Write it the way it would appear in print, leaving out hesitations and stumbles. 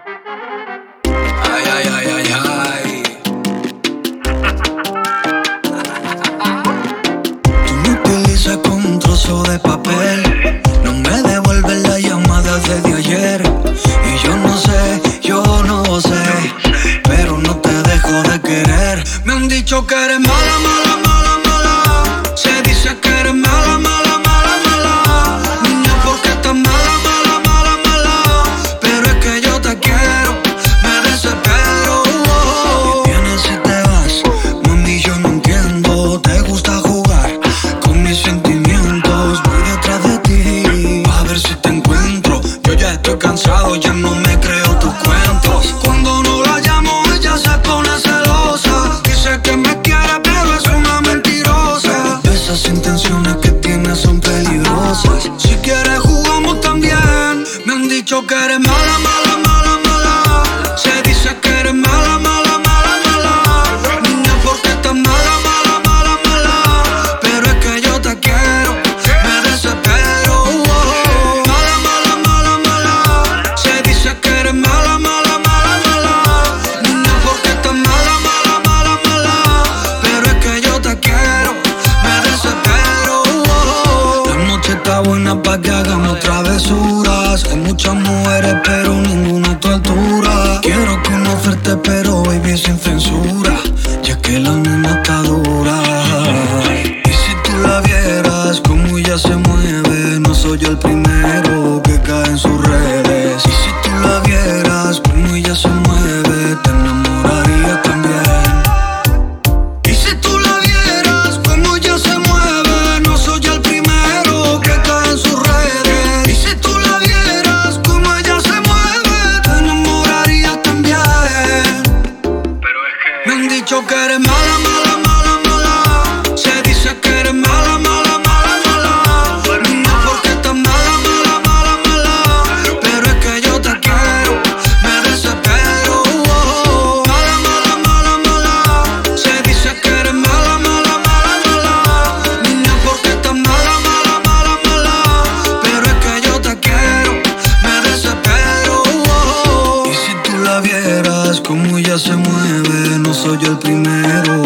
Ay, ay, ay, ay, ay. Tú me utilizas con un trozo de papel. No me devuelves la llamada desde ayer. Y yo no sé, pero no te dejo de querer. Me han dicho que eres mala, mala, mala, mala. Se dice que eres mala, mala, mala, mala. Niña, ¿por qué estás mala, mala, mala, mala? Pero es que yo te quiero, me desespero. Y vienes y te vas, mami, yo no entiendo. Te gusta jugar con mis sentimientos. Voy detrás de ti, a ver si te encuentro. Yo ya estoy cansado, ya no me creo tus cuentos. Cuando no la llamo, ella se pone celosa. Dice que me quiere, pero es una mentirosa. Esas intenciones que tienes son peligrosas. Si quieres jugamos también. Me han dicho que eres mala, mala, mala, mala. Se dice que eres mala, mala, mala, mala. Niña, ¿por qué estás mala, mala, mala, mala? Pero es que yo te quiero, me desespero. Mala, mala, mala, mala. Se dice que eres mala, mala, mala, mala. Niña, ¿por qué estás mala, mala, mala, mala? Pero es que yo te quiero, me desespero. La noche está buena pa' que hagamos travesuras. Hay muchas mujeres, pero ninguna a tu altura. Quiero conocerte, pero baby, sin censura. Y es que la nena está dura. Y si tú la vieras, como ella se mueve, no soy el primero que cae en sus redes. Y si tú la vieras, como ella se mueve, te enamoraría también. Y si tú la vieras, como ella se mueve, no soy el primero que cae en sus redes. Y si tú la vieras, como ella se mueve, te enamoraría también. Pero es que me han dicho que eres mala, mala, mala, mala. Se dice que eres mala, mala, mala, mala. Niña, ¿por qué estás mala, mala, mala, mala? Pero es que yo te quiero, me desespero. Mala, mala, mala, mala. Se dice que eres mala, mala, mala, mala. Niña, ¿por qué estás mala, mala, mala, mala? Pero es que yo te quiero, me desespero. Y si tú la vieras, como ella se mueve, no soy el primero